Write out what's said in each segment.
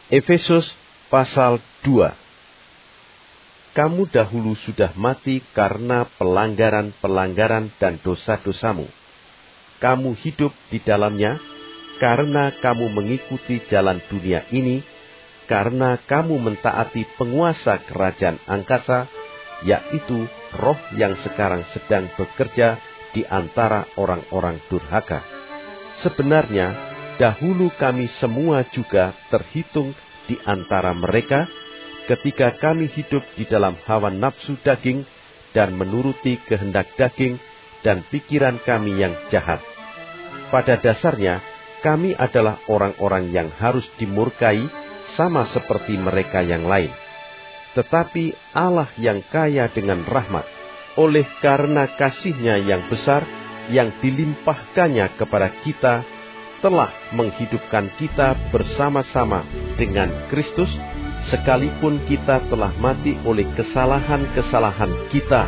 Efesus pasal 2. Kamu dahulu sudah mati karena pelanggaran-pelanggaran dan dosa-dosamu. Kamu hidup di dalamnya karena kamu mengikuti jalan dunia ini, karena kamu mentaati penguasa kerajaan angkasa, yaitu roh yang sekarang sedang bekerja di antara orang-orang durhaka. Sebenarnya, dahulu kami semua juga terhitung di antara mereka, ketika kami hidup di dalam hawa nafsu daging dan menuruti kehendak daging dan pikiran kami yang jahat. Pada dasarnya, kami adalah orang-orang yang harus dimurkai sama seperti mereka yang lain. Tetapi Allah yang kaya dengan rahmat, oleh karena kasih-Nya yang besar yang dilimpahkannya kepada kita, telah menghidupkan kita bersama-sama dengan Kristus, sekalipun kita telah mati oleh kesalahan-kesalahan kita.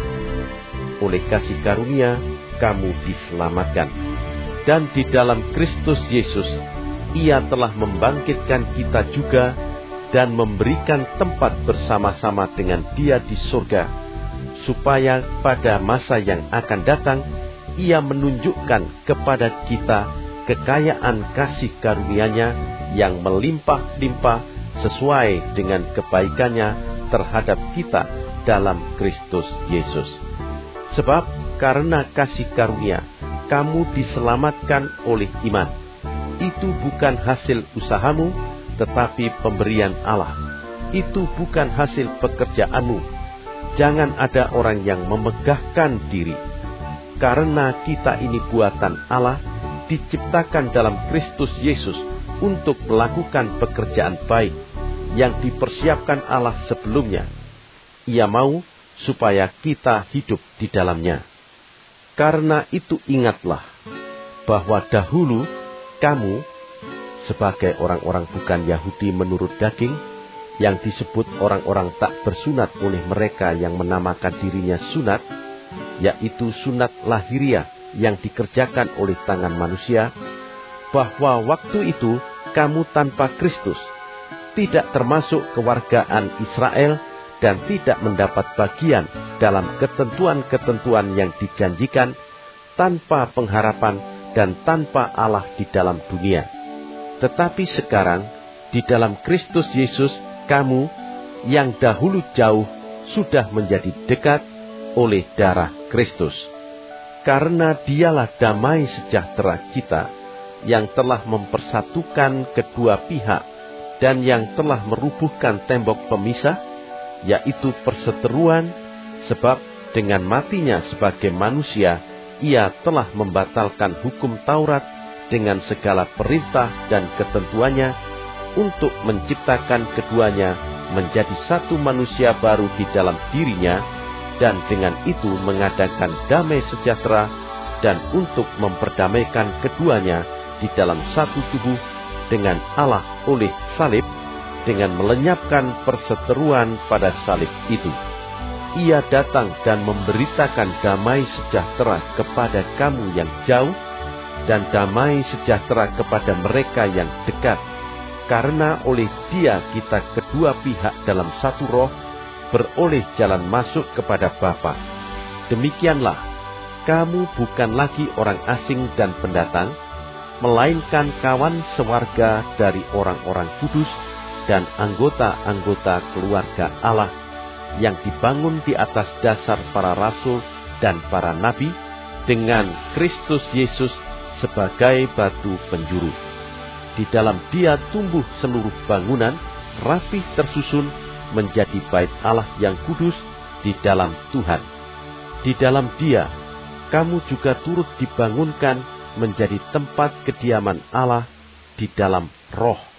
Oleh kasih karunia, kamu diselamatkan. Dan di dalam Kristus Yesus, Ia telah membangkitkan kita juga dan memberikan tempat bersama-sama dengan Dia di surga, supaya pada masa yang akan datang, Ia menunjukkan kepada kita kekayaan kasih karunia-Nya yang melimpah-limpah sesuai dengan kebaikan-Nya terhadap kita dalam Kristus Yesus. Sebab karena kasih karunia, kamu diselamatkan oleh iman. Itu bukan hasil usahamu, tetapi pemberian Allah. Itu bukan hasil pekerjaanmu. Jangan ada orang yang memegahkan diri. Karena kita ini buatan Allah, diciptakan dalam Kristus Yesus untuk melakukan pekerjaan baik yang dipersiapkan Allah sebelumnya. Ia mau supaya kita hidup di dalamnya. Karena itu ingatlah bahwa dahulu kamu sebagai orang-orang bukan Yahudi menurut daging, yang disebut orang-orang tak bersunat oleh mereka yang menamakan dirinya sunat, yaitu sunat lahiriah yang dikerjakan oleh tangan manusia, bahwa waktu itu kamu tanpa Kristus, tidak termasuk kewargaan Israel, dan tidak mendapat bagian dalam ketentuan-ketentuan yang dijanjikan, tanpa pengharapan dan tanpa Allah di dalam dunia. Tetapi sekarang, di dalam Kristus Yesus, kamu yang dahulu jauh sudah menjadi dekat oleh darah Kristus. Karena Dialah damai sejahtera kita, yang telah mempersatukan kedua pihak dan yang telah merubuhkan tembok pemisah, yaitu perseteruan, sebab dengan matinya sebagai manusia, Ia telah membatalkan hukum Taurat dengan segala perintah dan ketentuannya, untuk menciptakan keduanya menjadi satu manusia baru di dalam dirinya, dan dengan itu mengadakan damai sejahtera, dan untuk memperdamaikan keduanya di dalam satu tubuh dengan Allah oleh salib, dengan melenyapkan perseteruan pada salib itu. Ia datang dan memberitakan damai sejahtera kepada kamu yang jauh, dan damai sejahtera kepada mereka yang dekat. Karena oleh Dia kita kedua pihak dalam satu roh, beroleh jalan masuk kepada Bapa. Demikianlah, kamu bukan lagi orang asing dan pendatang, melainkan kawan sewarga dari orang-orang kudus dan anggota-anggota keluarga Allah, yang dibangun di atas dasar para rasul dan para nabi, dengan Kristus Yesus sebagai batu penjuru. Di dalam Dia tumbuh seluruh bangunan, rapih tersusun menjadi bait Allah yang kudus di dalam Tuhan. Di dalam Dia, kamu juga turut dibangunkan menjadi tempat kediaman Allah di dalam Roh.